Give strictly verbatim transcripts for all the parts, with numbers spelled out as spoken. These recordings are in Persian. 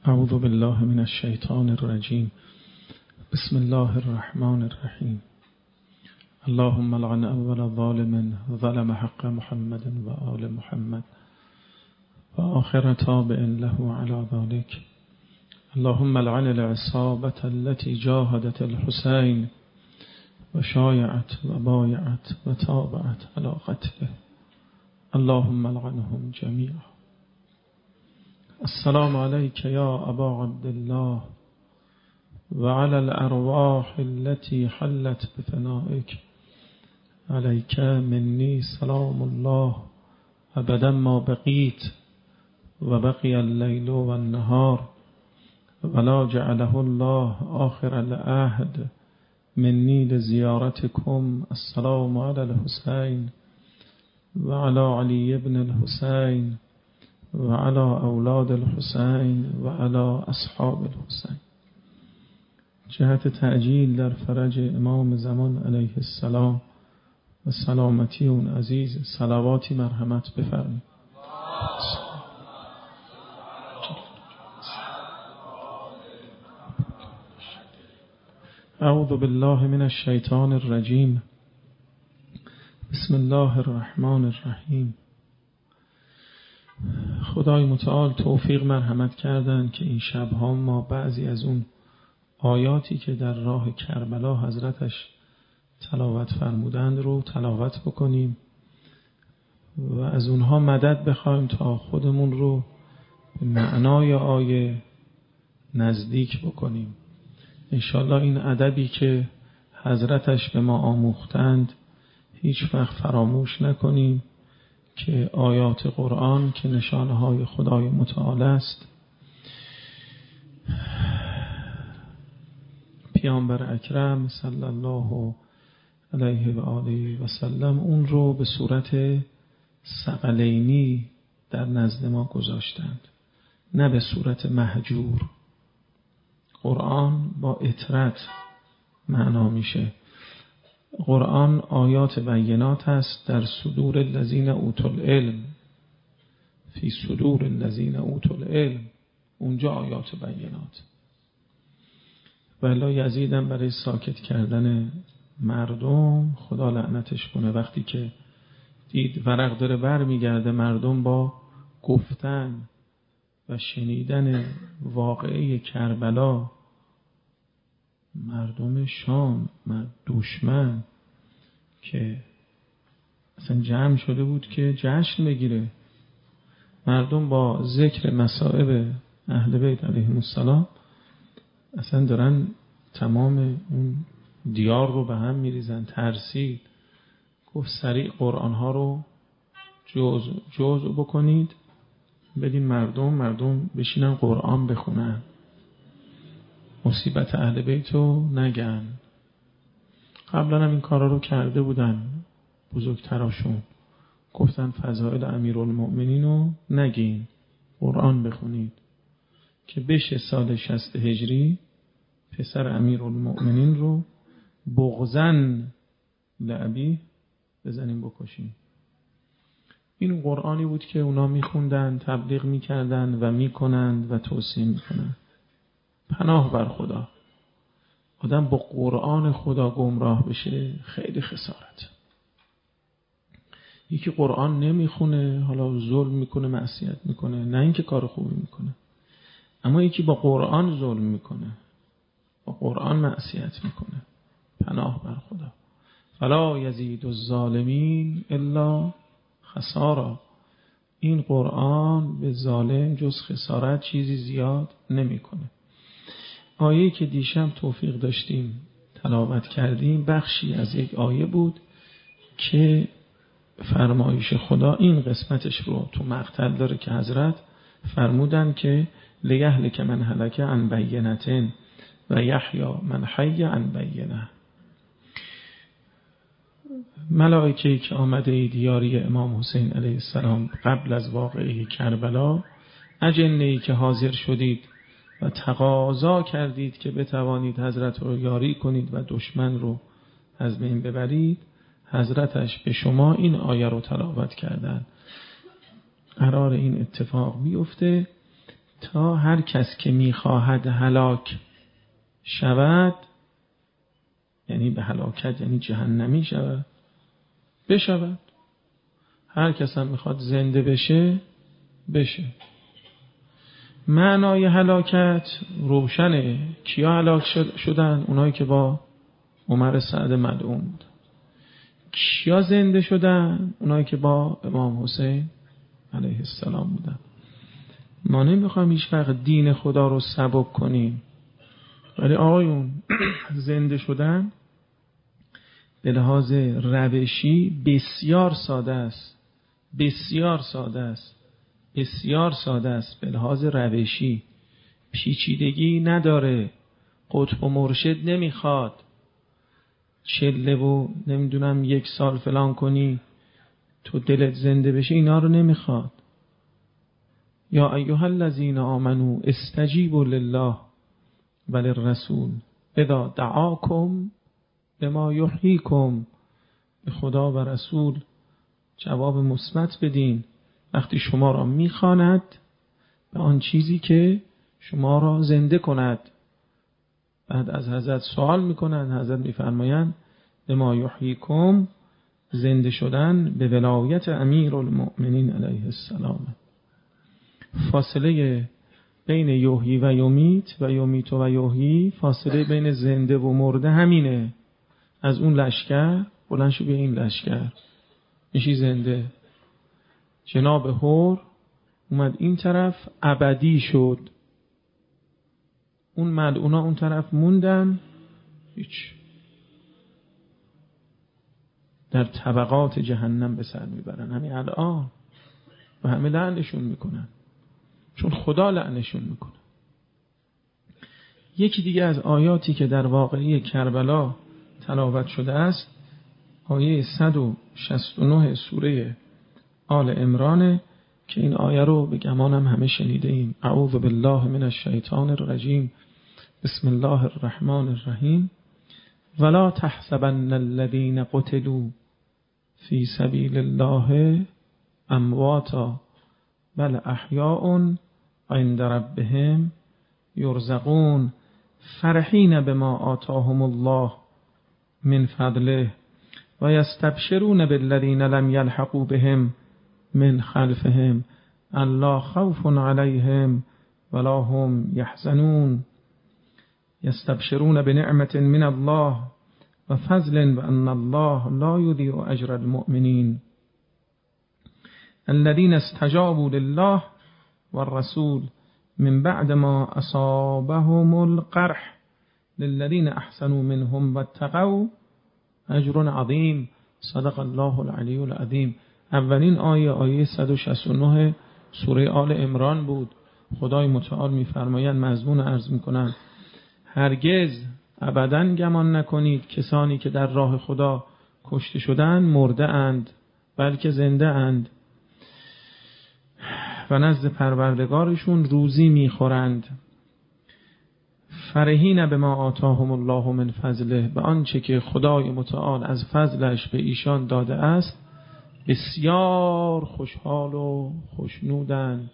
اعوذ بالله من الشیطان الرجیم. بسم الله الرحمن الرحیم. اللهم لعن اول ظالم ظلم حق محمد و آل محمد و آخر تابع له على ذلك. اللهم لعن العصابة التي جاهدت الحسين و شایعت و بایعت و تابعت على قتله. اللهم لعنهم جميعا. السلام عليك يا أبا عبد الله وعلى الأرواح التي حلت بفنائك. عليك مني سلام الله أبدا ما بقيت وبقي الليل والنهار ولا جعله الله آخر العهد مني لزيارتكم. السلام على الحسين وعلى علي بن الحسين وعلى اولاد الحسین و علی اصحاب الحسین. جهت تعجیل در فرج امام زمان علیه السلام و سلامتی اون عزیز صلواتی مرحمت بفرمایید. اعوذ بالله من الشیطان الرجیم. بسم الله الرحمن الرحیم. خدای متعال توفیق مرحمت کردن که این شبها ما بعضی از اون آیاتی که در راه کربلا حضرتش تلاوت فرمودند رو تلاوت بکنیم و از اونها مدد بخوایم تا خودمون رو به معنای آیه نزدیک بکنیم. انشالله این ادبی که حضرتش به ما آموختند هیچ وقت فراموش نکنیم که آیات قرآن که نشانه های خدای متعال است، پیامبر اکرم صلی الله علیه و آله و سلم اون رو به صورت ثقلینی در نزد ما گذاشتند، نه به صورت مهجور. قرآن با اطرت معنا میشه. قرآن آیات بینات است در صدور الذین اوتوا العلم، فی صدور الذین اوتوا العلم، اونجا آیات بینات. ولی یزیدم برای ساکت کردن مردم، خدا لعنتش کنه، وقتی که دید ورق داره بر میگرده مردم با گفتن و شنیدن واقعه کربلا، مردم شام، دشمن که اصلا جمع شده بود که جشن بگیره، مردم با ذکر مصائب اهل بیت علیهم السلام اصلا دارن تمام اون دیار رو به هم میریزن. ترسید، گفت سریع قرآن ها رو جزء جزء بکنید، بدین مردم مردم بشینن قرآن بخونن، مصیبت اهل بیت رو نگن. قبلا هم این کارا رو کرده بودن بزرگتراشون، گفتن فضائل امیرالمؤمنین رو نگین، قرآن بخونید که بشه سال شصت هجری پسر امیرالمؤمنین رو بغضن لعبی بزنیم بکشیم. این قرآنی بود که اونا میخوندن، تبلیغ میکردن و میکنند و توصیه میکنند. پناه بر خدا، آدم با قرآن خدا گمراه بشه خیلی خسارت. یکی قرآن نمیخونه، حالا ظلم میکنه، معصیت میکنه، نه اینکه کار خوبی میکنه، اما یکی با قرآن ظلم میکنه، با قرآن معصیت میکنه، پناه بر خدا. فلا یزید الظالمین الا خسارا. این قرآن به ظالم جز خسارت چیزی زیاد نمیکنه. آیه‌ای که دیشب توفیق داشتیم تلاوت کردیم بخشی از یک آیه بود که فرمایش خدا این قسمتش رو تو مقتل داره که حضرت فرمودن که لیهلک من هلک عن بینة و یحیی من حی عن بینة. ملائکه‌ای که آمده دیاری امام حسین علیه السلام قبل از واقعه کربلا، اجنه‌ای که حاضر شدید و تقاضا کردید که بتوانید حضرت رو یاری کنید و دشمن رو از بین ببرید، حضرتش به شما این آیه رو تلاوت کردن. قرار این اتفاق بیفته تا هر کس که میخواهد هلاک شود، یعنی به هلاکت یعنی جهنمی شود، بشود. هر کس هم میخواد زنده بشه بشه. معنای هلاکت روشنه. کیا هلاک شدن؟ اونایی که با عمر سعد ملعون بود. کیا زنده شدن؟ اونایی که با امام حسین علیه السلام بودن. ما نمیخوایم هیچ وقت دین خدا رو سبک کنیم، ولی آقایون زنده شدن به لحاظ روشی بسیار ساده است، بسیار ساده است، بسیار ساده است. به لحاظ روشی پیچیدگی نداره. قطب و مرشد نمیخواد چله و نمیدونم یک سال فلان کنی تو دلت زنده بشه، اینا رو نمیخواد. یا ایها الذین آمنوا استجیبوا لله وللرسول اذا دعاکم لما یحییکم. به خدا و رسول جواب مثبت بدین وقتی شما را میخواند به آن چیزی که شما را زنده کند. بعد از حضرت سوال میکنند، حضرت میفرمایند لما یحییکم، زنده شدن به ولایت امیر المؤمنین علیه السلام. فاصله بین یحیی و یمیت و یمیت و یحیی، فاصله بین زنده و مرده همینه. از اون لشکر بلند شو به این لشکر میشی زنده. جناب حور اومد این طرف ابدی شد، اون ملعونا اون طرف موندن، هیچ در طبقات جهنم به سر میبرن همین الان و همه لعنشون میکنن، چون خدا لعنشون میکنه. یکی دیگه از آیاتی که در واقعه کربلا تلاوت شده است آیه صد و شصت و نه سوره آل عمران که این آیه رو به گمانم همه شنیده ایم. اعوذ بالله من الشیطان الرجیم بسم الله الرحمن الرحیم ولا تحسبن الذين قتلوا في سبيل الله امواتا بل احیاء عند ربهم یرزقون فرحین بما آتاهم الله من فضله و یستبشرون بالذین لم یلحقوا بهم من خلفهم الا خوف علیهم ولا هم یحزنون یستبشرون بنعمة من الله و فضل و ان الله لا یضیع اجر المؤمنین الذين استجابوا لله والرسول من بعد ما اصابهم القرح للذين احسنوا منهم واتقوا اجر عظیم. صدق الله العلی العظیم. اولین آیه آیه صد و شصت و نه سوره آل عمران بود. خدای متعال می‌فرمایند، مضمون عرض می‌کنم، هرگز ابداً گمان نکنید کسانی که در راه خدا کشته شدند مرده اند، بلکه زنده اند و نزد پروردگارشون روزی میخورند. فرحین بما آتاهم الله من فضله، به آنچه که خدای متعال از فضلش به ایشان داده است بسیار خوشحال و خوشنودند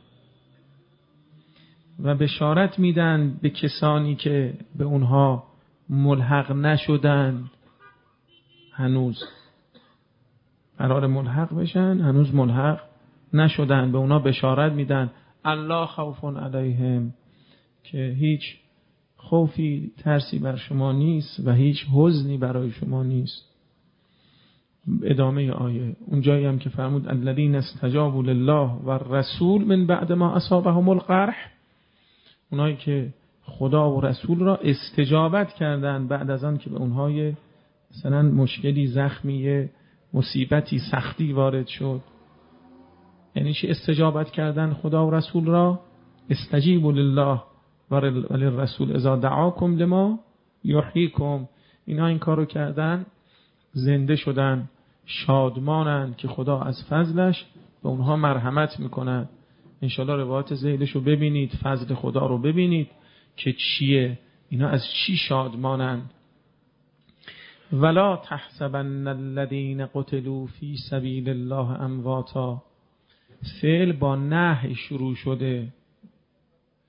و بشارت میدن به کسانی که به اونها ملحق نشدند، هنوز قرار ملحق بشن هنوز ملحق نشدن، به اونا بشارت میدن الله خوف علیهم، که هیچ خوفی ترسی بر شما نیست و هیچ حزنی برای شما نیست. ادامه آیه اونجایی هم که فرمود الذین استجابوا لله و الرسول من بعد ما اصابهم القرح، اونایی که خدا و رسول را استجابت کردند بعد از آن که به اونهای مثلا مشکلی، زخمی، مصیبتی، سختی وارد شد. یعنی چی استجابت کردن خدا و رسول را؟ استجیبوا لله و للرسول اذا دعاکم لما یحییکم. اینا این کارو کردن، زنده شدن، شادمانند که خدا از فضلش به اونها مرحمت میکند. انشالله روایت ذیلش رو ببینید، فضل خدا رو ببینید که چیه، اینا از چی شادمانند. ولا تحسبن الذين قتلوا في سبيل الله امواتا، فعل با نهی شروع شده،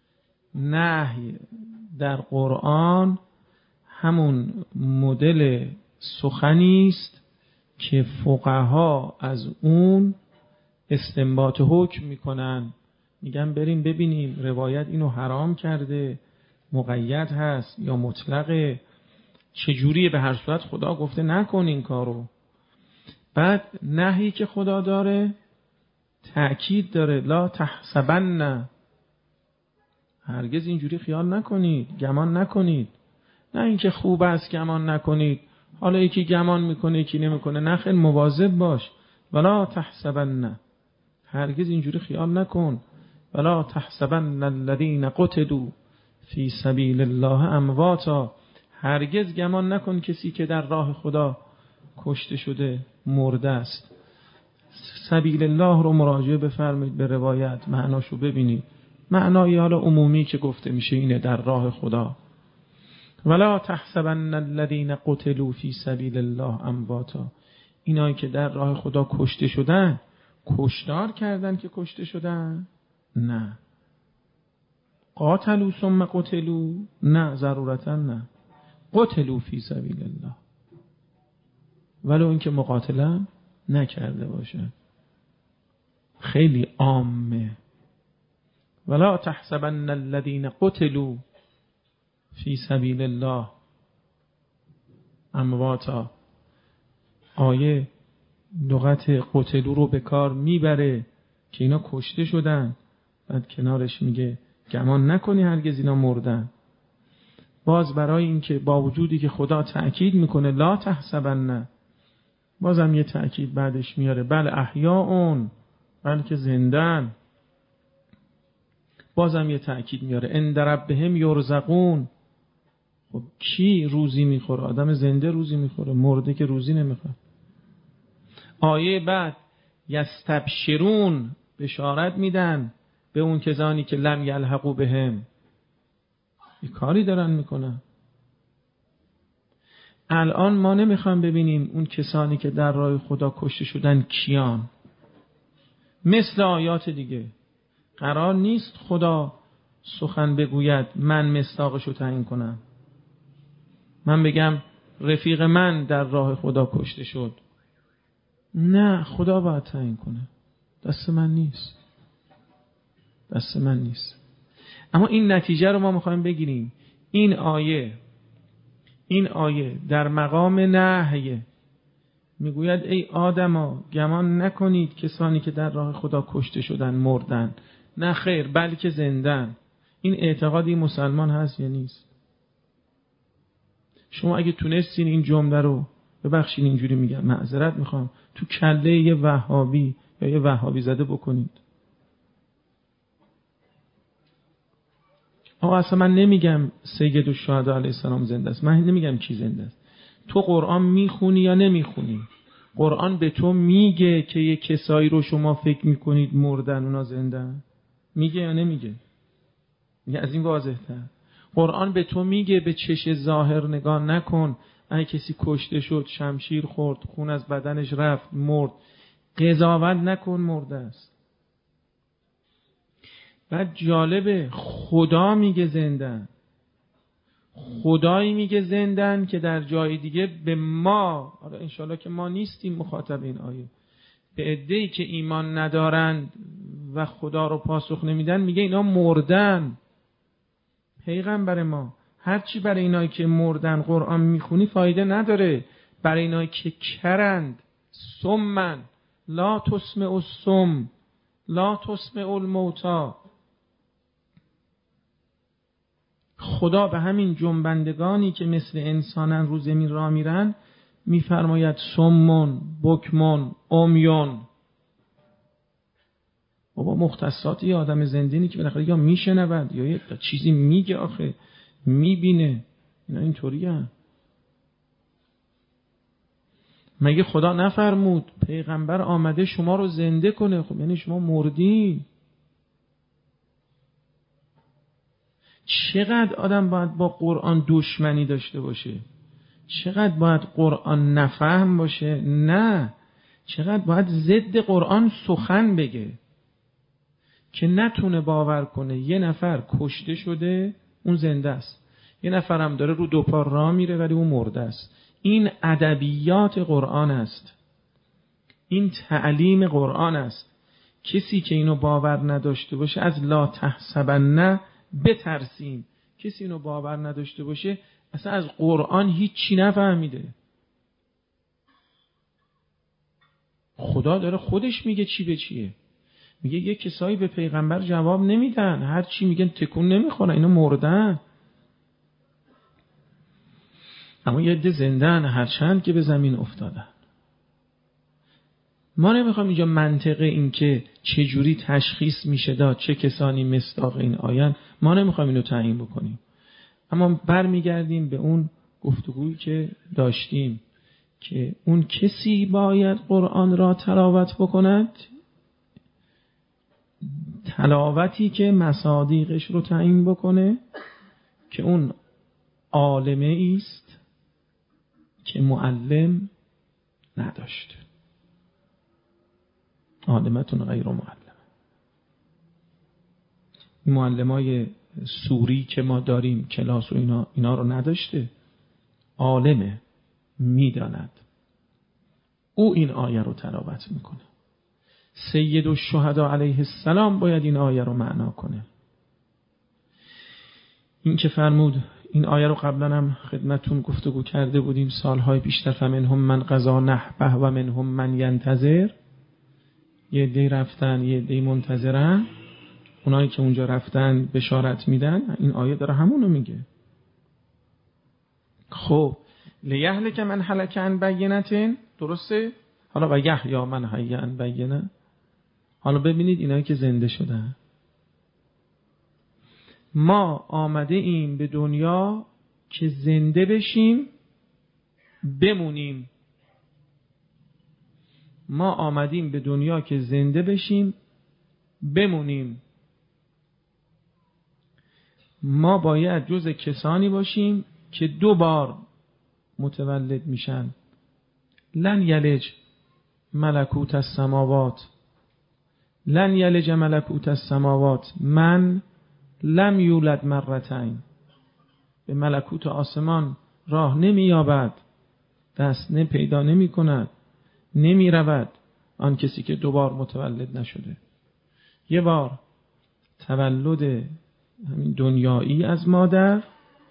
نهی در قرآن همون مدل سخنی است که فقها از اون استنباط حکم میکنن، میگن بریم ببینیم روایت اینو حرام کرده، مقید هست یا مطلقه، چجوریه، به هر صورت خدا گفته نکن این کارو. بعد نهی که خدا داره تأکید داره، لا تحسبن، هرگز اینجوری خیال نکنید، گمان نکنید. نه اینکه خوب است گمان نکنید، حالا یکی گمان میکنه یکی نمیکنه، نه خیلی مواظب باش. ولا تحسبن، هرگز اینجوری خیال نکن. ولا تحسبن الذين قتلوا فی سبیل الله امواتا، هرگز گمان نکن کسی که در راه خدا کشته شده مرده است. سبیل الله رو مراجعه بفرمایید به روایت، معناشو ببینید. معنای حالا عمومی که گفته میشه اینه در راه خدا. ولا تحسبن الذين قتلوا فی سبیل الله امواتا، اینایی که در راه خدا کشته شدن کشتار کردن که کشته شدن؟ نه. قاتلوا ثم قتلوا؟ نه، ضرورتا نه. قتلوا فی سبیل الله، ولو اینکه مقاتله نکرده باشه. خیلی عامه. ولا تحسبن الذين قتلوا فی سبیل الله امواتا، آیه لغت قتلوا رو به کار میبره که اینا کشته شدن، بعد کنارش میگه گمان نکنی هرگز اینا مردن. باز برای اینکه با وجودی که خدا تأکید میکنه لا تحسبن، بازم یه تأکید بعدش میاره بل احیاءون، بلکه زندن. بازم یه تأکید میاره عند ربهم یرزقون. خب کی روزی میخوره؟ آدم زنده روزی میخوره، مرده که روزی نمیخوره. آیه بعد یستبشرون، بشارت میدن به اون کسانی که لم یلحقوا بهم، یه کاری دارن میکنن. الان ما نمیخوام ببینیم اون کسانی که در راه خدا کشته شدن کیان. مثل آیات دیگه قرار نیست خدا سخن بگوید من مصداقشو تعیین کنم، من بگم رفیق من در راه خدا کشته شد. نه، خدا باید تعیین کنه، دست من نیست، دست من نیست. اما این نتیجه رو ما میخوایم بگیریم. این آیه این آیه در مقام نهی میگوید ای آدما گمان نکنید کسانی که در راه خدا کشته شدن مردن، نه خیر بلکه زندن. این اعتقادی مسلمان هست یا نیست؟ شما اگه تونستین این جمله رو، ببخشید اینجوری میگم، معذرت میخوام، تو کله یه وهابی یا یه وهابی زده بکنید. آقا اصلا من نمیگم سید الشهدا علیه السلام زنده است، من نمیگم کی زنده است. تو قرآن میخونی یا نمیخونی؟ قرآن به تو میگه که یه کسایی رو شما فکر میکنید مردن اونا زندن؟ میگه یا نمیگه؟ میگه از این واضح تر. قرآن به تو میگه به چش ظاهر نگاه نکن، اگه کسی کشته شد، شمشیر خورد، خون از بدنش رفت، مرد، قضاوت نکن مرده است. بعد جالبه خدا میگه زندن، خدایی میگه زندن که در جای دیگه به ما، حالا انشالله که ما نیستیم مخاطب این آیه، به عده‌ای که ایمان ندارند و خدا رو پاسخ نمیدن میگه اینا مردن. پیغمبر ما هرچی برای اینایی که مردن قرآن میخونی فایده نداره. برای اینایی که کرند، سمن لا تسمع الصم لا تسمع الموتی، خدا به همین جنبندگانی که مثل انسانن رو زمین راه میرن میفرماید سمون بکمون امیون. بابا مختصات یه آدم زندینی که بالاخره یا میشنود یا یه چیزی میگه، آخه میبینه، اینا اینطوری هست. مگه خدا نفرمود پیغمبر آمده شما رو زنده کنه؟ خب یعنی شما مردی. چقدر آدم باید با قرآن دشمنی داشته باشه؟ چقدر باید قرآن نفهم باشه؟ نه، چقدر باید ضد قرآن سخن بگه. که نتونه باور کنه یه نفر کشته شده اون زنده است، یه نفرم داره رو دو پا راه میره ولی اون مرده است. این ادبیات قرآن است، این تعلیم قرآن است. کسی که اینو باور نداشته باشه از لا تحسبن بترسیم. کسی اینو باور نداشته باشه اصلا از قرآن هیچی نفهمیده. خدا داره خودش میگه چی به چیه. میگه یه کسایی به پیغمبر جواب نمیدن، هر چی میگن تکون نمیخورن، اینا مردن. اما یه عده زندن، هرچند که به زمین افتادن. ما نمیخوام اینجا منطقه این که چه جوری تشخیص میشه داد چه کسانی مصداق این آیان، ما نمیخوام اینو تعیین بکنیم. اما برمیگردیم به اون گفتگویی که داشتیم که اون کسی باید قرآن را تلاوت بکند، تلاوتی که مصادیقش رو تعیین بکنه، که اون عالمه است که معلم نداشت. عالمتون غیر معلم. این معلمای سوری که ما داریم کلاس و اینا اینا رو نداشته. عالمه، میداند. او این آیه رو تلاوت میکنه. سید الشهدا علیه السلام باید این آیه رو معنا کنه. این که فرمود، این آیه رو قبلا هم خدمتون گفتگو کرده بودیم سالهای پیشتر، فمنهم من قضا نحبه و منهم من ینتظر. یه عده رفتن یه عده منتظرن. اونایی که اونجا رفتن بشارت میدن. این آیه داره همونو میگه. خب لیهلک من هلک عن بینة، درسته؟ حالا و یحیی من حی عن بینة. حالا ببینید اینایی که زنده شدن. ما آمده ایم به دنیا که زنده بشیم بمونیم. ما آمدیم به دنیا که زنده بشیم بمونیم. ما باید جز کسانی باشیم که دو بار متولد میشن. لن یلج ملکوت السماوات لن یلج ملکوت السماوات من لم یولد مرتين. به ملکوت آسمان راه نمی یابد، دست نه پیدا نمی کند، نمی رود آن کسی که دوبار متولد نشده. یه بار تولد همین دنیایی از مادر،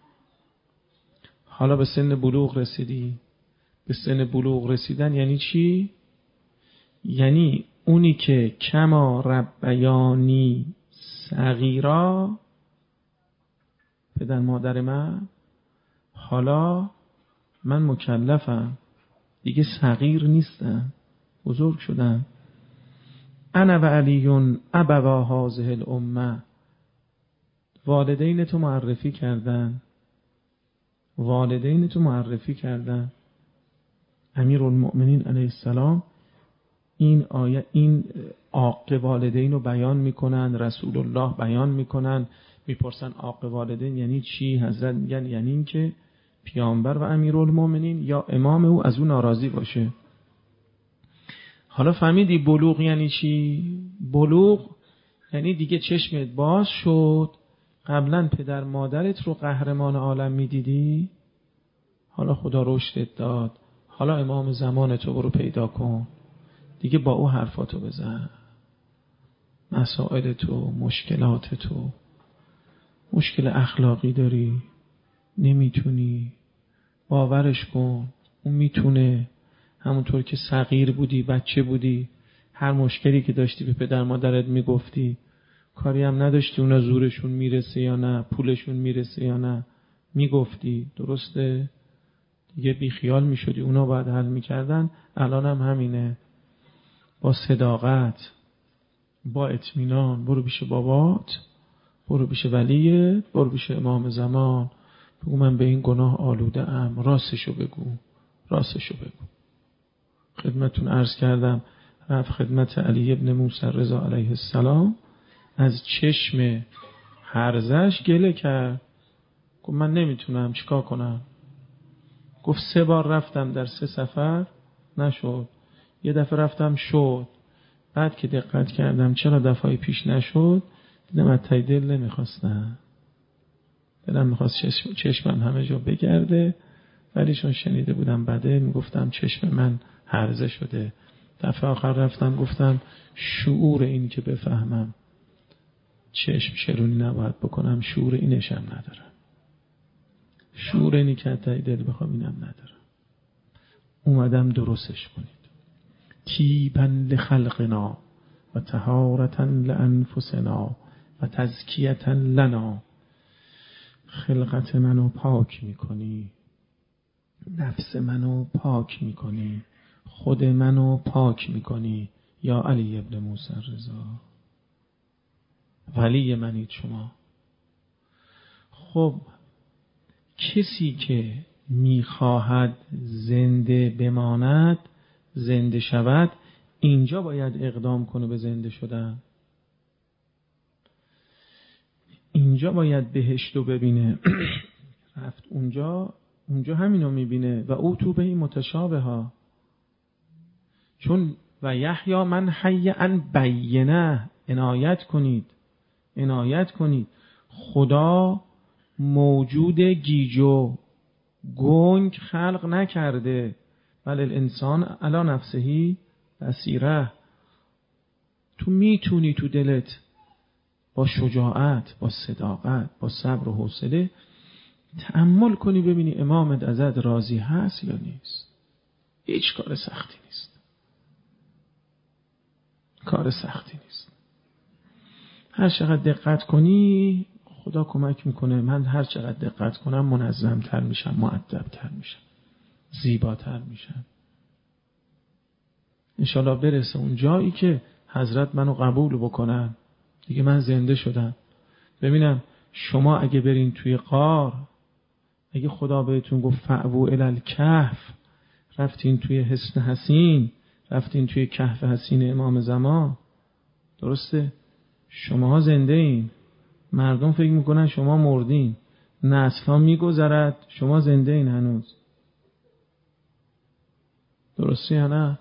حالا به سن بلوغ رسیدی. به سن بلوغ رسیدن یعنی چی؟ یعنی اونی که کما ربیانی صغیرا، پدر مادر من، حالا من مکلفم، دیگه صغیر نیستم، بزرگ شدم. انا و علیون ابوا هذه الامه. والدین تو معرفی کردن والدین تو معرفی کردن امیرالمؤمنین علیه السلام این آیه این عاق والدین رو بیان میکنن، رسول الله بیان میکنن. میپرسن عاق والدین یعنی چی؟ حضرت میگن یعنی این که پیامبر و امیرالمؤمنین یا امام او از اون ناراضی باشه. حالا فهمیدی بلوغ یعنی چی؟ بلوغ یعنی دیگه چشمت باز شد. قبلا پدر مادرت رو قهرمان عالم میدیدی، حالا خدا رشدت داد، حالا امام زمان تو برو پیدا کن، دیگه با او حرفاتو بزن. مسائل تو، مشکلات تو، مشکل اخلاقی داری نمیتونی، باورش کن اون میتونه. همونطور که صغیر بودی، بچه بودی، هر مشکلی که داشتی به پدر مادرت میگفتی، کاری هم نداشتی اونا زورشون میرسه یا نه، پولشون میرسه یا نه، میگفتی. درسته؟ دیگه بی خیال میشدی، اونا باید حل میکردن. الان هم همینه. با صداقت، با اطمینان برو پیش بابات، برو پیش ولیت، برو پیش امام زمان، بگو من به این گناه آلوده ام، راستشو بگو، راستشو بگو. خدمتون عرض کردم رفت خدمت علی ابن موسی رضا علیه السلام، از چشم هرزش گله کرد. گفت من نمیتونم، چیکار کنم؟ گفت سه بار رفتم در سه سفر نشد، یه دفعه رفتم شد، بعد که دقت کردم چرا دفعه پیش نشد، دیدم از ته دل نمیخواستم، دلم میخواست چشم چشمم همه جا بگرده، ولی چون شنیده بودم بده میگفتم چشم من هرزه شده. دفعه آخر رفتم گفتم شعور این که بفهمم چشم چرونی نباید بکنم، شعور اینشم ندارم، شعور اینی که ته دل بخوام اینم ندارم. اومدم درستش کنید. تیبا لخلقنا و طهارتا لانفسنا و تزکیتا لنا. خلقت منو پاک میکنی، نفس منو پاک میکنی، خود منو پاک میکنی. یا علی ابن موسی رضا، ولی منید شما. خب کسی که میخواهد زنده بماند، زنده شود، اینجا باید اقدام کنه به زنده شدن. اینجا باید بهشتو ببینه. رفت اونجا، اونجا همینو میبینه. و او تو به این متشابه ها، چون و یحیی من حی ان بینه. عنایت کنید، عنایت کنید. خدا موجود گیجو گنگ خلق نکرده، بل الانسان علی نفسه بصیره. تو میتونی تو دلت با شجاعت، با صداقت، با صبر و حوصله تأمل کنی ببینی امامت ازت راضی هست یا نیست. هیچ کار سختی نیست، کار سختی نیست. هر چقدر دقت کنی خدا کمک میکنه. من هر چقدر دقت کنم منظمتر میشم، مؤدبتر میشم، زیباتر میشم. انشالله برسه اون جایی که حضرت منو قبول بکنن، دیگه من زنده شدم. ببینم شما اگه برین توی غار، اگه خدا بهتون گفت فعبو الی الکهف، رفتین توی حصن حسین، رفتین توی کهف حسین امام زمان، درسته؟ شما زنده این، مردم فکر میکنن شما مردین، نسل ها میگذرد، شما زنده این هنوز. درسته یا نه؟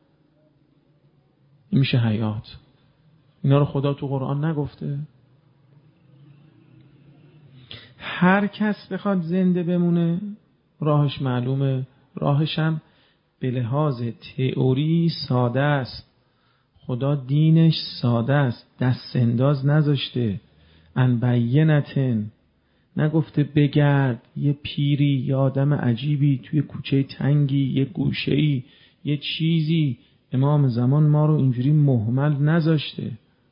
این میشه حیات. اینا رو خدا تو قرآن نگفته؟ هر کس بخواد زنده بمونه راهش معلومه. راهش هم به لحاظ تئوری ساده است. خدا دینش ساده است، دست انداز نذاشته. ان بینتن، نگفته بگرد یه پیری یه آدم عجیبی توی کوچه تنگی یه گوشه‌ای یه چیزی. امام زمان ما رو اینجوری مهمل نذاشته.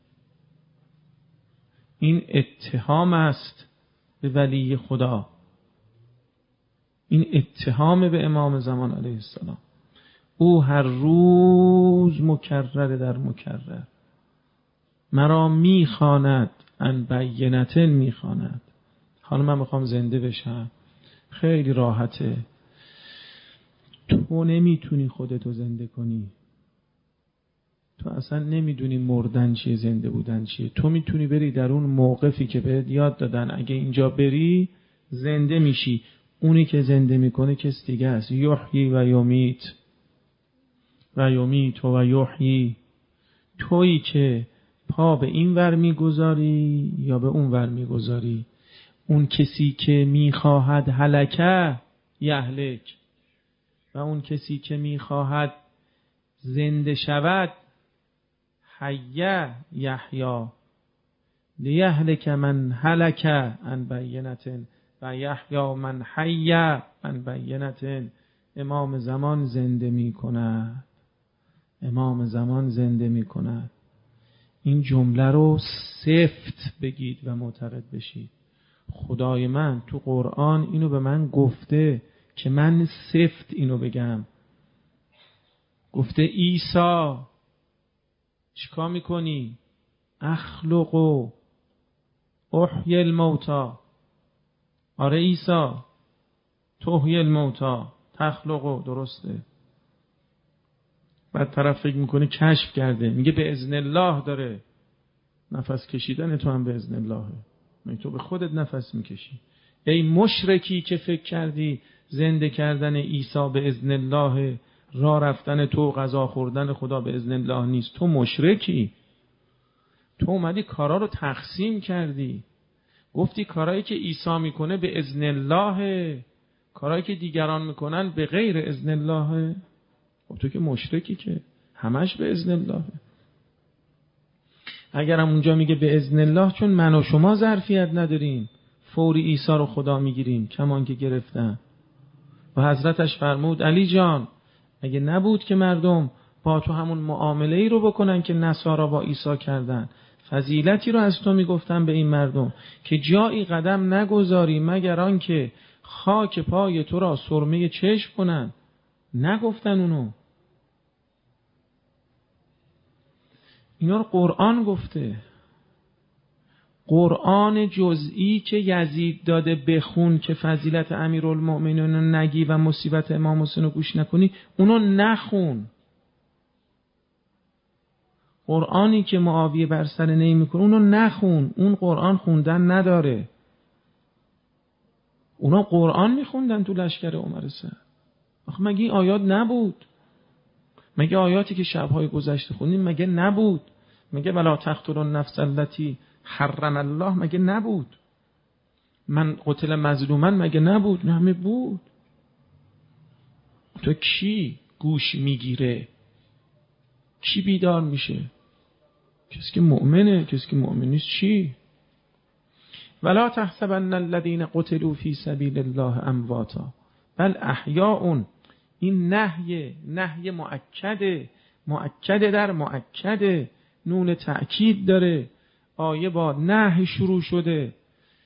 این اتهام است به ولی خدا، این اتهام به امام زمان علیه السلام. او هر روز مکرر در مکرر مرا میخواند، ان بینتن میخواند. حالا من میخوام زنده بشم، خیلی راحته. تو نمیتونی خودتو زنده کنی، تو اصلا نمیدونی مردن چیه، زنده بودن چیه. تو میتونی بری در اون موقفی که بهت یاد دادن، اگه اینجا بری زنده میشی. اونی که زنده میکنه کس دیگه است. یحیی و یمیت و یمیت و یحیی. تویی که پا به این ور میگذاری یا به اون ور میگذاری. اون کسی که میخواهد هلکه یهلک، و اون کسی که میخواهد زنده شود حیه یحیی. لیهلک من هلک عن بینة و یحیی من حی عن بینة. امام زمان زنده میکند، امام زمان زنده میکند. این جمله رو سفت بگید و معتقد بشید. خدای من تو قرآن اینو به من گفته که من سفت اینو بگم. گفته عیسی چیکار میکنی؟ اخلق و احیی الموتی. آره عیسی تحیی الموتی تخلق، درسته. بعد طرف فکر میکنه کشف کرده، میگه به اذن الله داره. نفس کشیدن تو هم به اذن اللهه، میگه تو به خودت نفس میکشی. ای مشرکی که فکر کردی زنده کردن عیسی به اذن الله راه رفتن تو، غذا خوردن خدا به اذن الله نیست، تو مشرکی. تو اومدی کارا رو تقسیم کردی، گفتی کارایی که عیسی میکنه به اذن الله، کارایی که دیگران میکنن به غیر اذن الله. خب تو که مشرکی، که همش به اذن الله. اگرم اونجا میگه به اذن الله، چون من و شما ظرفیت نداریم فوری عیسی رو خدا میگیریم کمان که گرفتن. و حضرتش فرمود علی جان اگه نبود که مردم با تو همون معامله ای رو بکنن که نصارا با عیسی کردن، فضیلتی رو از تو میگفتن به این مردم که جایی قدم نگذاری مگر آن که خاک پای تو را سرمه چشم کنن، نگفتن اونو. اینا رو قرآن گفته. قرآن جزئی که یزید داده بخون که فضیلت امیرالمؤمنین نگی و مصیبت امام حسین رو گوش نکنی، اونو نخون. قرآنی که معاویه بر سر نی میکنه اونو نخون. اون قرآن خوندن نداره. اونا قرآن میخوندن تو لشکر عمر سر. آخه مگه این آیات نبود؟ مگه آیاتی که شبهای گذشته خوندیم مگه نبود؟ مگه ولا تقتلوا النفس التي حرم الله مگه نبود؟ من قتل مظلوما مگه نبود؟ نه همه بود. تو کی گوش میگیره؟ کی بیدار میشه؟ کسی که مؤمنه. کسی که مؤمن نیست چی؟ ولا تحسبن الذين قتلوا في سبيل الله امواتا بل احیاء. این نهی نهی مؤکده، مؤکده در مؤکده، نون تأکید داره. آیه با نهی شروع شده.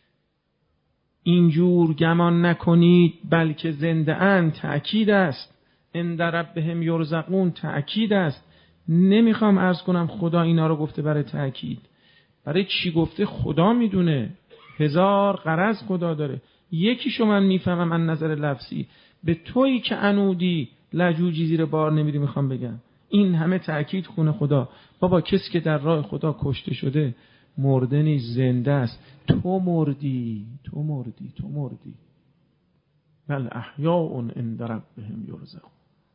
اینجور گمان نکنید بلکه زنده اند، تأکید است. عند ربهم یرزقون، تأکید است. نمیخوام عرض کنم خدا اینا رو گفته برای تأکید. برای چی گفته خدا میدونه. هزار غرض خدا داره. یکیشو من میفهمم من نظر لفظی. به تویی که عنودی لجوجی زیر بار نمیری میخوام بگم این همه تأکید خونه خدا. بابا کسی که در راه خدا کشته شده مرده نیست، زنده است. تو مردی، تو مردی، تو مردی. بل احیاء عند ربهم یرزقون.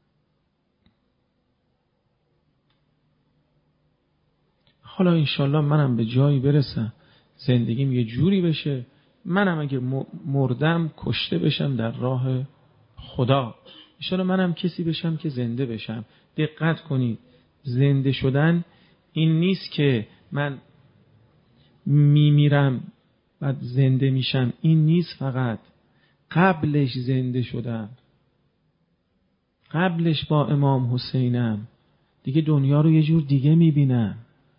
حالا انشالله منم به جایی برسم زندگیم یه جوری بشه منم اگه مردم کشته بشم در راه خدا. انشالله منم کسی بشم که زنده بشم. دقت کنید، زنده شدن این نیست که من میمیرم بعد زنده میشم. این نیست. فقط قبلش زنده شدم، قبلش با امام حسینم، دیگه دنیا رو یه جور دیگه میبینم،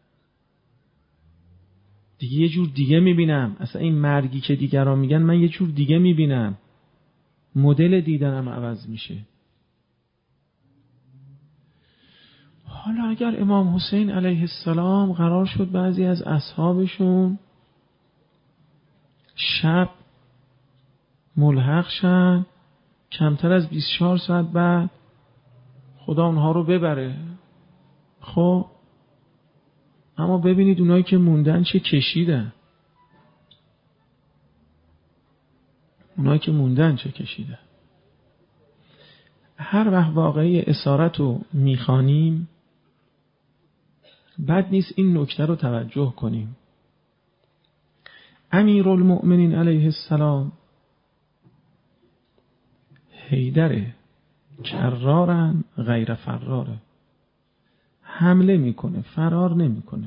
دیگه یه جور دیگه میبینم. اصلا این مرگی که دیگران میگن من یه جور دیگه میبینم. مدل دیدنم عوض میشه. حالا اگر امام حسین علیه السلام قرار شد بعضی از اصحابشون شب ملحق شن، کمتر از بیست و چهار ساعت بعد خدا اونها رو ببره. خب اما ببینید اونایی که موندن چه کشیدن. اونایی که موندن چه کشیدن. هر وقت واقعی اسارت رو میخوانیم بد نیست این نکته رو توجه کنیم. امیرالمؤمنین علیه السلام حیدره، کرارن غیر فراره. حمله میکنه، فرار نمیکنه.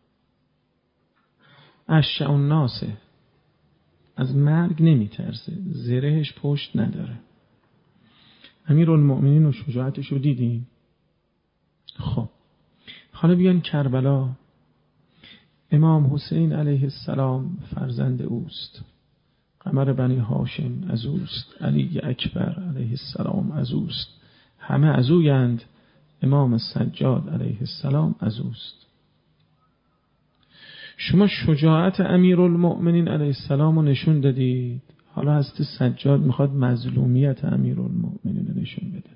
اشجع الناسه، از مرگ نمیترسه، زرهش پشت نداره. امیرالمؤمنین و شجاعتش رو دیدیم. خب حالا بیان کربلا. امام حسین علیه السلام فرزند اوست، قمر بنی هاشم از اوست، علی اکبر علیه السلام از اوست، همه از اویند. امام سجاد علیه السلام از اوست. شما شجاعت امیرالمؤمنین علیه السلام رو نشون دادید. حالا حضرت سجاد میخواد مظلومیت امیرالمؤمنین رو نشون بده.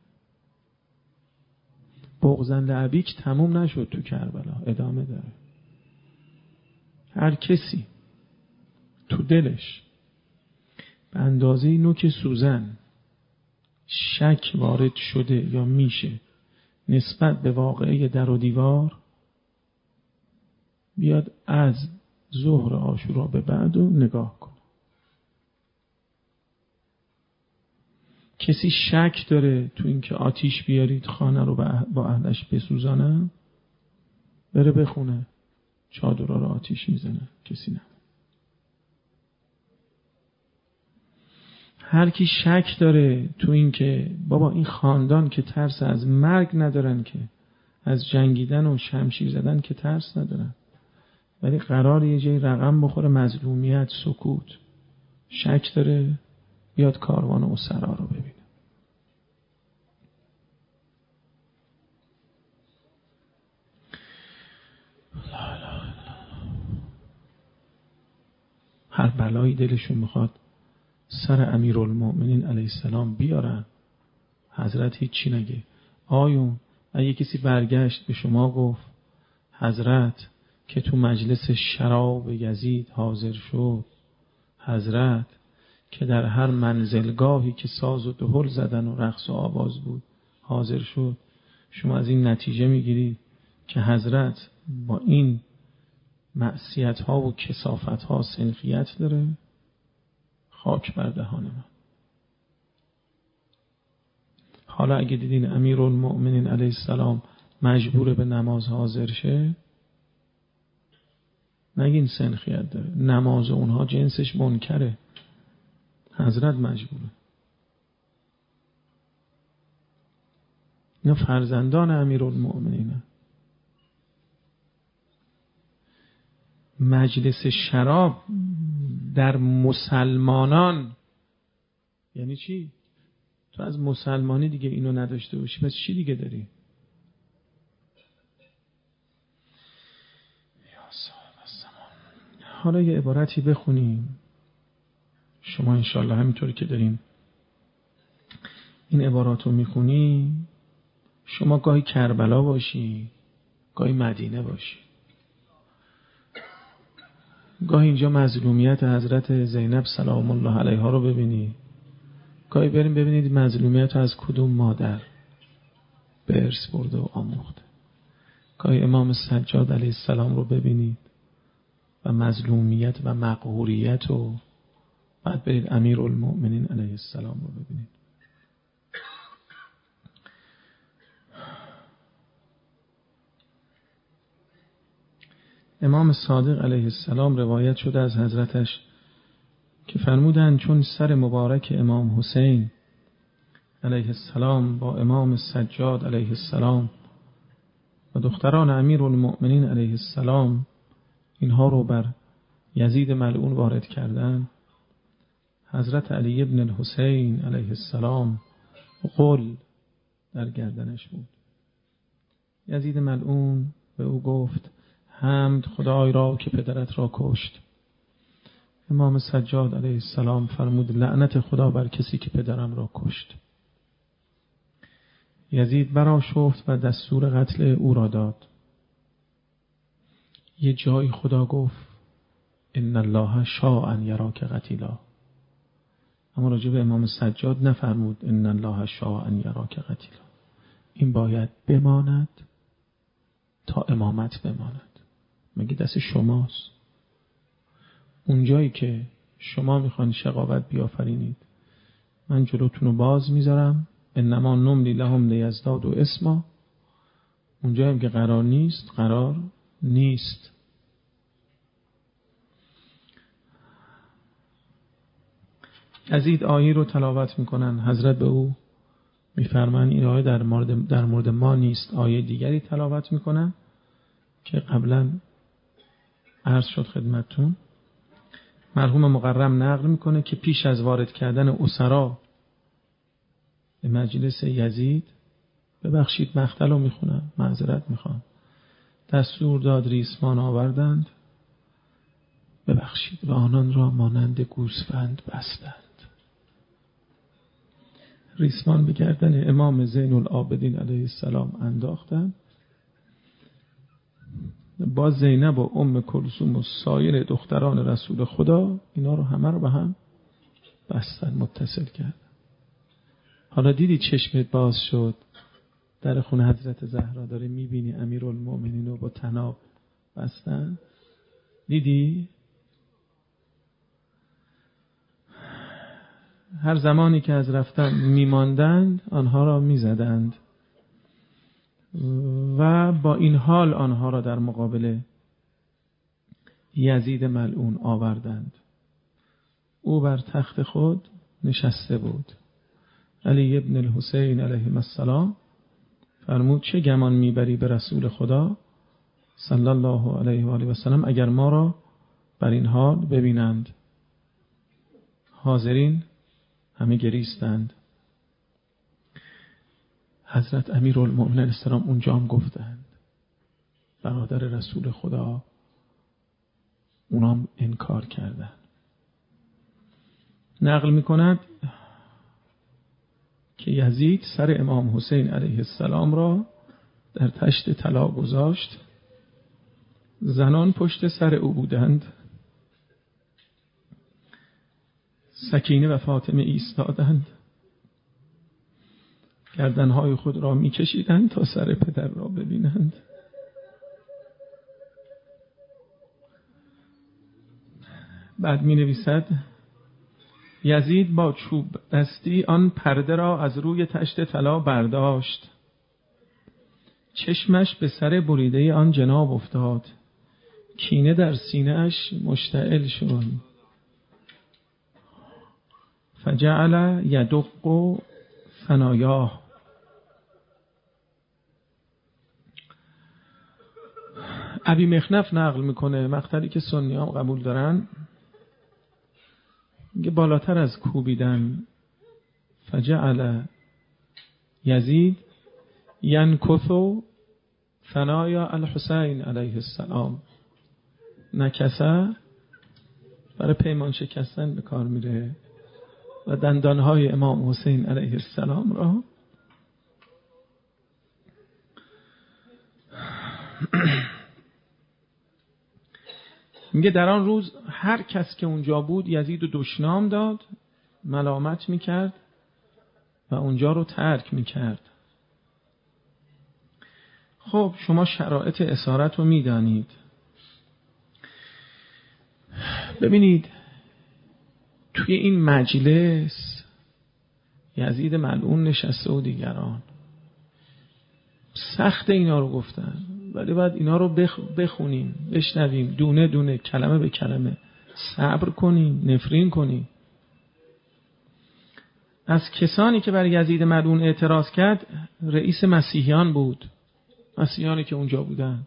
بغضن لعبیک تموم نشد تو کربلا، ادامه داره. هر کسی تو دلش به اندازه نوک سوزن شک وارد شده یا میشه نسبت به واقعه در و دیوار، بیاد از ظهر عاشورا به بعد و نگاه کنه. کسی شک داره تو اینکه آتیش بیارید خانه رو با اهلش بسوزانه، بره بخونه چادرها رو آتیش میزنه، کسی نه. هر کی شک داره تو اینکه بابا این خاندان که ترس از مرگ ندارن، که از جنگیدن و شمشیر زدن که ترس ندارن، ولی قرار یه جای رقم بخوره مظلومیت، سکوت، شک داره، بیاد کاروان اسرا رو ببینه. هر بلایی دلشون میخواد سر امیرالمؤمنین علیه السلام بیارن، حضرت هیچی نگه. آیون اگه کسی برگشت به شما گفت حضرت که تو مجلس شراب یزید حاضر شد، حضرت که در هر منزلگاهی که ساز و دهل زدن و رقص و آواز بود حاضر شد، شما از این نتیجه میگیرید که حضرت با این معصیت ها و کثافت ها سنخیت داره؟ خاک بر دهان من. حالا اگه دیدین امیرالمؤمنین علیه السلام مجبور به نماز حاضر شه، نگین سنخیت داره، نماز اونها جنسش منکره، حضرت مجبوره. اینا فرزندان امیرالمؤمنینه. مجلس شراب در مسلمانان یعنی چی؟ تو از مسلمانی دیگه اینو نداشته باشی پس چی دیگه داری؟ حالا یه عبارتی بخونیم شما انشالله همینطوری که داریم این عبارات رو میخونی، شما گاهی کربلا باشی، گاهی مدینه باشی، گاهی اینجا مظلومیت حضرت زینب سلام الله علیها رو ببینی، گاهی بریم ببینید مظلومیت از کدوم مادر به ارث برده و آموخته، گاهی امام سجاد علیه السلام رو ببینید و مظلومیت و مقهوریت، و بعد برید امیرالمؤمنین علیه السلام رو ببینید. امام صادق علیه السلام روایت شده از حضرتش که فرمودند چون سر مبارک امام حسین علیه السلام با امام سجاد علیه السلام و دختران امیرالمؤمنین علیه السلام اینها رو بر یزید ملعون وارد کردند، حضرت علی ابن الحسین علیه السلام قل در گردنش بود. یزید ملعون به او گفت حمد خدای را که پدرت را کشت. امام سجاد علیه السلام فرمود لعنت خدا بر کسی که پدرم را کشت. یزید برآشفت و دستور قتل او را داد. یه جایی خدا گفت ان الله شاء ان یراک قتیلا، اما راجع به امام سجاد نفرمود ان الله شاء ان یراک قتیلا. این باید بماند تا امامت بماند. مگه دست شماست؟ اون جایی که شما میخوان شقاوت بیافرینید من جلوتون رو باز میذارم، انما نملی لهم لیزدادوا اسما. اون جایی که قرار نیست قرار نیست. یزید آیه رو تلاوت میکنن، حضرت به او میفرمان این آیه در مورد در مورد ما نیست. آیه دیگری تلاوت میکنن که قبلا عرض شد خدمتتون. مرحوم مقرم نقل میکنه که پیش از وارد کردن اسرا به مجلس یزید، ببخشید مقتل رو میخونم معذرت میخوام، دستور داد ریسمان آوردند، ببخشید و آنان را مانند گوسفند بستند. ریسمان به گردن امام زین العابدین علیه السلام انداختند. با زینب و ام کلثوم و سایر دختران رسول خدا اینا رو همه رو به هم بستن، متصل کردن. حالا دیدی چشمت باز شد در خونه حضرت زهرا داره میبینی امیرالمؤمنین رو با طناب بستن؟ دیدی؟ هر زمانی که از رفتن میماندند آنها را میزدند و با این حال آنها را در مقابل یزید ملعون آوردند. او بر تخت خود نشسته بود. علی ابن الحسین علیه السلام فرمود چه گمان میبری به رسول خدا صلی الله علیه و آله و سلم اگر ما را بر این حال ببینند؟ حاضرین همه گریستند. حضرت امیرالمؤمنین علیه السلام اونجا هم گفتند برادر رسول خدا، اونام انکار کردند. نقل میکند که یزید سر امام حسین علیه السلام را در تشت طلا گذاشت. زنان پشت سر او بودند. سکینه و فاطمه ایستادند، گردنهای خود را میکشیدند تا سر پدر را ببینند. بعد می نویسد یزید با چوب دستی آن پرده را از روی تشت طلا برداشت. چشمش به سر بریده آن جناب افتاد. کینه در سینه‌اش مشتعل شد. فجعل یدق ثنایاه. ابی مخنف نقل میکنه، مقطعی که سنی ها قبول دارن، میگه بالاتر از کوبیدن فجعل یزید ینکثو ثنایا الحسین علیه السلام. نکسه برای پیمان شکستن به کار میره و دندانهای امام حسین علیه السلام را میگه در آن روز هر کس که اونجا بود یزید رو دشنام داد، ملامت میکرد و اونجا رو ترک میکرد. خب شما شرایط اسارت رو میدانید. ببینید توی این مجلس یزید ملعون نشسته و دیگران سخت اینا رو گفتن، ولی باید اینا رو بخ... بخونیم، بشنویم، دونه دونه، کلمه به کلمه، صبر کنیم، نفرین کنیم. از کسانی که بر یزید ملعون اعتراض کرد رئیس مسیحیان بود، مسیحیانی که اونجا بودن.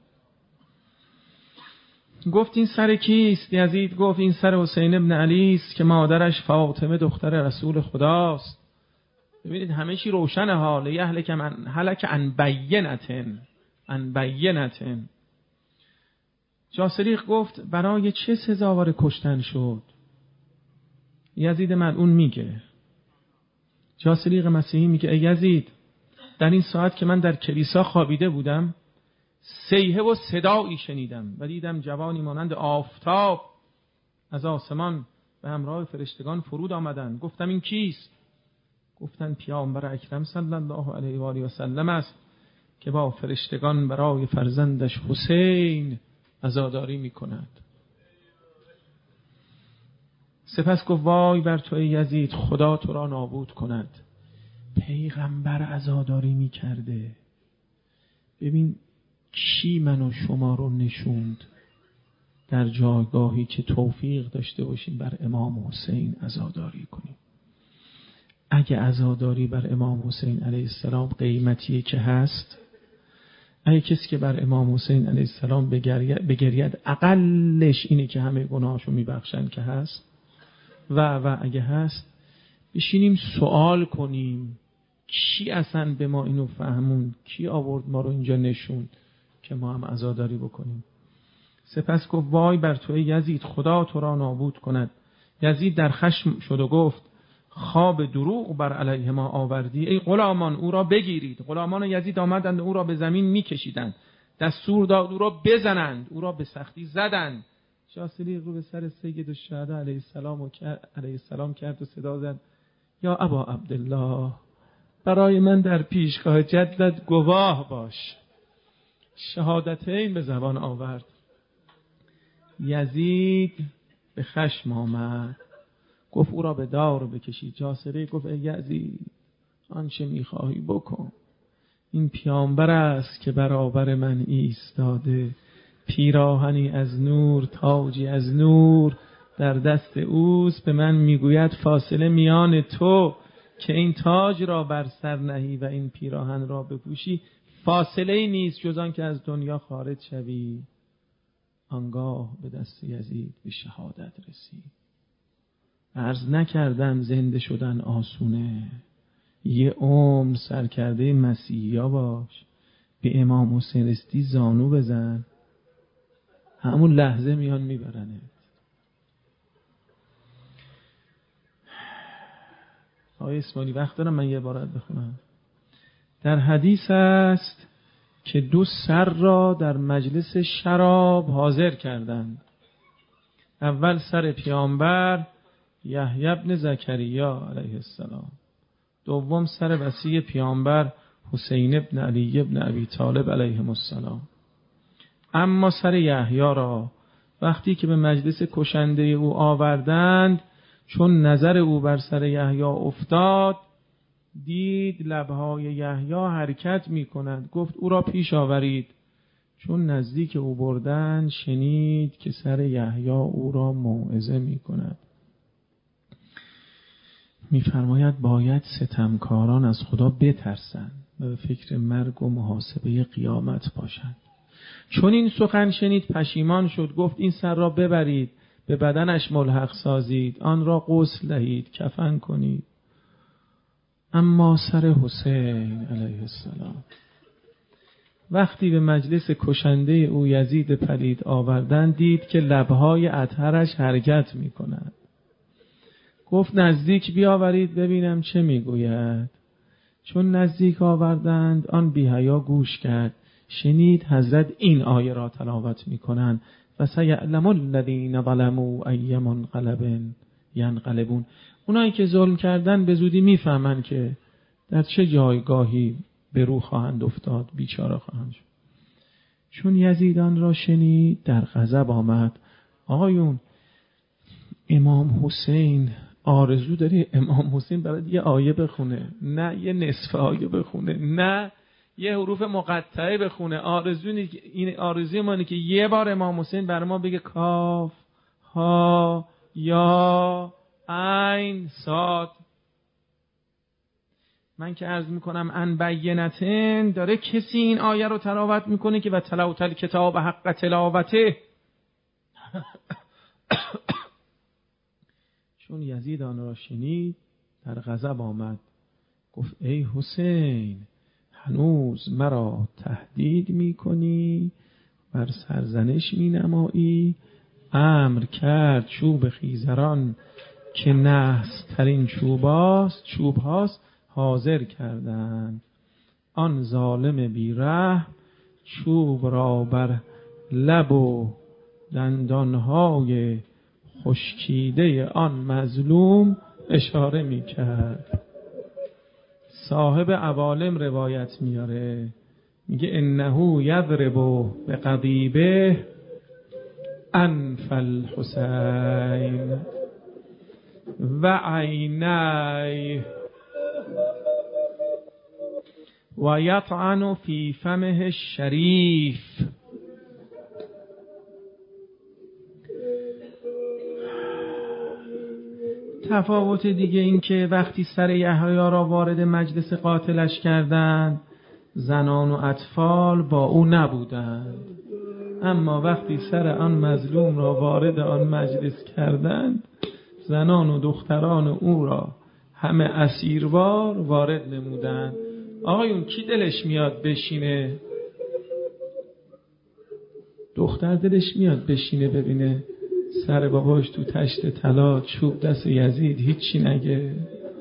گفت این سر کیست؟ یزید گفت این سر حسین ابن علی است که مادرش فاطمه دختر رسول خداست. ببینید همه چی روشن. حال یهلک من هلک عن بینتن عن بینتن. جاسریق گفت برای چه سزاوار کشتن شد؟ یزید ملعون میگه، جاسریق مسیحی میگه ای یزید، در این ساعت که من در کلیسا خوابیده بودم صیحه و صدایی شنیدم و دیدم جوانی مانند آفتاب از آسمان به همراه فرشتگان فرود آمدند. گفتم این کیست؟ گفتن پیامبر اکرم صلی الله علیه و آله و سلم است که با فرشتگان برای فرزندش حسین عزاداری میکند. سپس گفت وای بر تو ای یزید، خدا تو را نابود کند. پیغمبر عزاداری میکرده. ببین کی من و شما رو نشوند در جایگاهی که توفیق داشته باشیم بر امام حسین عزاداری کنیم. اگه عزاداری بر امام حسین علیه السلام قیمتیه که هست، اگه کسی که بر امام حسین علیه السلام بگرید اقلش اینه که همه گناهاشو میبخشن که هست، و و اگه هست بشینیم سوال کنیم کی اصلا به ما اینو فهمون، کی آورد ما رو اینجا نشوند که ما هم عزاداری بکنیم. سپس گفت وای بر تو یزید، خدا تو را نابود کند. یزید در خشم شد و گفت خواب دروغ بر علیه ما آوردی، ای غلامان او را بگیرید. غلامان یزید آمدند و او را به زمین میکشیدند، دستور داد او را بزنند. او را به سختی زدند. جاسریق رو به سر سید الشهدا علیه السلام و علیه السلام کرد و صدا زد یا ابا عبدالله برای من در پیشگاه جدت گواه باش. شهادتین به زبان آورد. یزید به خشم آمد، گفت او را به دار بکشید. جاسره گفت ای یزید، آنچه میخواهی بکن. این پیامبر است که برابر من ایستاده، پیراهنی از نور، تاجی از نور در دست اوست. به من میگوید فاصله میان تو که این تاج را بر سر نهی و این پیراهن را بپوشی فاصله ای نیست جز آن که از دنیا خارج شوی. آنگاه به دست یزید به شهادت رسید. عرض نکردم زنده شدن آسونه. یه عمر سرکرده مسیحیا باش، به امام حسین رسیدی زانو بزن، همون لحظه میان میبرنه. آقای اسماعیلی وقت دارم من یه عبارت بخونم. در حدیث است که دو سر را در مجلس شراب حاضر کردند. اول سر پیامبر یحیی ابن زکریا علیه السلام، دوم سر وصی پیامبر حسین ابن علی ابن ابی طالب علیهم السلام. اما سر یحیی را وقتی که به مجلس کشنده او آوردند، چون نظر او بر سر یحیی افتاد، دید لبهای یحیی حرکت می کند. گفت او را پیش آورید. چون نزدیک او بردند، شنید که سر یحیی او را موعظه می کند. می فرماید باید ستمکاران از خدا بترسند و به فکر مرگ و محاسبه قیامت باشند. چون این سخن شنید پشیمان شد. گفت این سر را ببرید، به بدنش ملحق سازید، آن را غسل دهید، کفن کنید. اما سر حسین علیه السلام وقتی به مجلس کشنده او یزید پلید آوردن، دید که لبهای اطهرش حرکت می کند. گفت نزدیک بیاورید ببینم چه می گوید. چون نزدیک آوردند، آن بی‌حیا گوش کرد. شنید حضرت این آیه را تلاوت می کنند: و سیعلم الذین ظلموا ای منقلب ینقلبون. اونایی که ظلم کردن به زودی میفهمن که در چه جایگاهی به رو خواهند افتاد، بیچاره خواهند شد. چون یزیدان را شنید در غضب آمد. آقایون، امام حسین آرزو داری امام حسین برای یه آیه بخونه، نه یه نصف آیه بخونه، نه یه حروف مقطعه بخونه. آرزو این آرزوی ما اینه که یه بار امام حسین برای ما بگه کاف ها یا عین صاد. من که عرض میکنم ان بینتن، داره کسی این آیه رو تلاوت میکنه که و تلاوت الکتاب حق تلاوته. چون یزید آن را شنید در غضب آمد. گفت ای حسین، هنوز مرا تهدید میکنی، بر سرزنش مینمایی. امر کرد چوب خیزران که نحسترین چوباست چوب هاست حاضر کردند. آن ظالم بی‌رحم چوب را بر لب و دندانهای خشکیده آن مظلوم اشاره میکرد. صاحب عوالم روایت میاره، میگه انه یضرب بقضیبه انف الحسین و عینی و یطعن فی فمه الشریف. تفاوت دیگه این که وقتی سر یحیی را وارد مجلس قاتلش کردند، زنان و اطفال با او نبودند، اما وقتی سر آن مظلوم را وارد آن مجلس کردند، زنان و دختران او را همه اسیروار وارد نمودند. آقایون کی دلش میاد بشینه؟ دختر دلش میاد بشینه ببینه سر باباش تو تشت طلا چوب دست یزید هیچی نگه،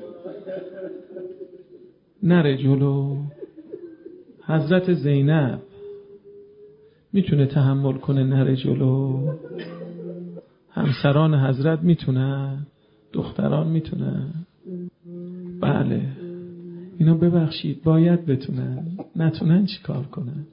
نره جلو. حضرت زینب میتونه تحمل کنه نره جلو؟ همسران حضرت میتونن؟ دختران میتونن؟ بله. اینا ببخشید باید بتونن، نتونن چی کار کنن؟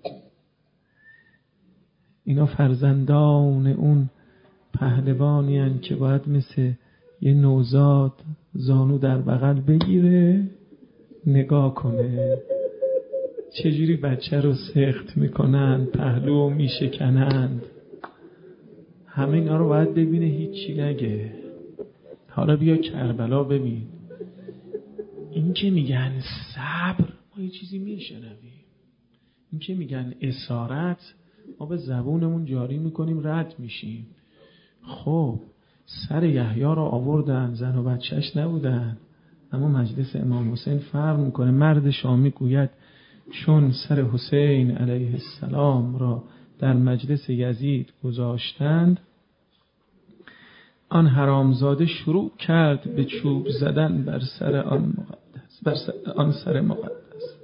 اینا فرزندان اون پهلوانی هن که باید مثل یه نوزاد زانو در بغل بگیره نگاه کنه چجوری بچه رو سخت میکنن، پهلو میشکنند. همه اینا رو باید ببینه هیچی نگه. حالا بیا کربلا ببین. این که میگن صبر ما یه چیزی میشنویم، این که میگن اسارت ما به زبونمون جاری میکنیم رد میشیم. خب سر یحیی رو آوردن، زن و بچهش نبودن، اما مجلس امام حسین فرق میکنه. مرد شامی گوید چون سر حسین علیه السلام را در مجلس یزید گذاشتند، آن حرامزاده شروع کرد به چوب زدن بر سر آن مقدس، بر سر آن سر مقدس.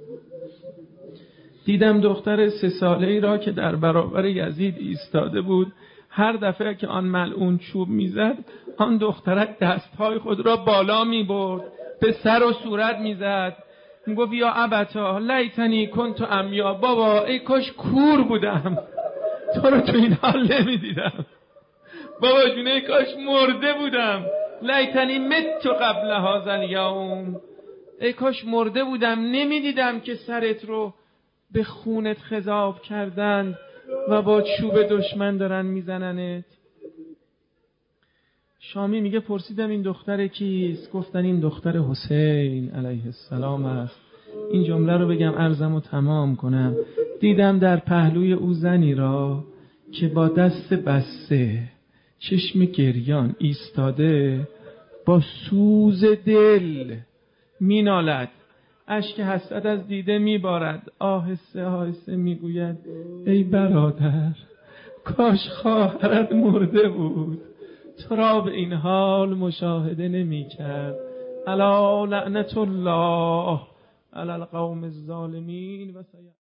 دیدم دختر سه ساله ای را که در برابر یزید ایستاده بود، هر دفعه که آن ملعون چوب میزد آن دخترک دستهای خود را بالا میبرد، به سر و صورت میزد، میگفت یا ابتا لیتنی کنت امیا، بابا ای کاش کور بودم تو رو تو این حال نمیدیدم، بابا جونه ای کاش مرده بودم، لیتنی مت قبل هذا الیوم، ای کاش مرده بودم نمیدیدم که سرت رو به خونت خضاب کردن و با چوب دشمن دارن میزننت. شامی میگه پرسیدم این دختر کیست؟ گفتن این دختر حسین علیه السلام است. این جمله رو بگم عرضم رو تمام کنم. دیدم در پهلوی او زنی را که با دست بسته چشم گریان ایستاده با سوز دل مینالد، اشک حسرت از دیده میبارد، آهسته آهسته میگوید ای برادر کاش خواهرت مرده بود، تو را به این حال مشاهده نمی کرد. الا لعنت الله علی القوم الظالمین و